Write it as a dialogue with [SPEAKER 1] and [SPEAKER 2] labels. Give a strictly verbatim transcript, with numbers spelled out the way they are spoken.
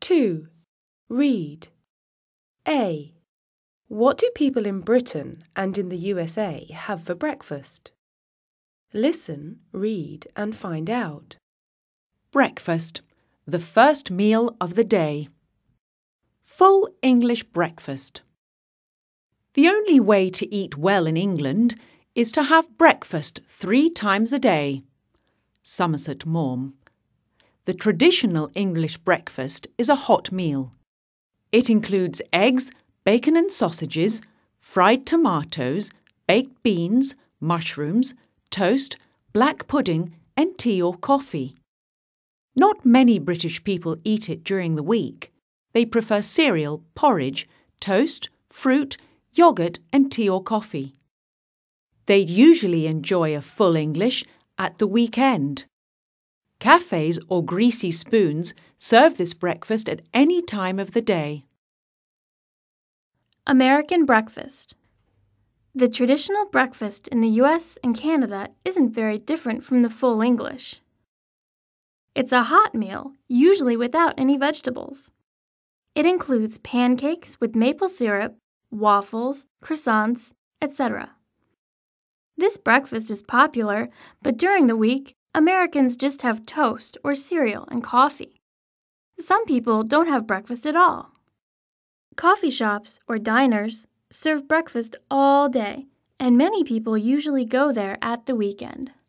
[SPEAKER 1] two. Read. A. What do people in Britain and in the U S A have for breakfast? Listen, read and find out.
[SPEAKER 2] Breakfast, the first meal of the day. Full English breakfast. The only way to eat well in England is to have breakfast three times a day. Somerset Maugham. The traditional English breakfast is a hot meal. It includes eggs, bacon and sausages, fried tomatoes, baked beans, mushrooms, toast, black pudding and tea or coffee. Not many British people eat it during the week. They prefer cereal, porridge, toast, fruit, yoghurt and tea or coffee. They'd usually enjoy a full English at the weekend. Cafes or greasy spoons serve this breakfast at any time of the day.
[SPEAKER 3] American breakfast. The traditional breakfast in the U S and Canada isn't very different from the full English. It's a hot meal, usually without any vegetables. It includes pancakes with maple syrup, waffles, croissants, et cetera. This breakfast is popular, but during the week, Americans just have toast or cereal and coffee. Some people don't have breakfast at all. Coffee shops or diners serve breakfast all day, and many people usually go there at the weekend.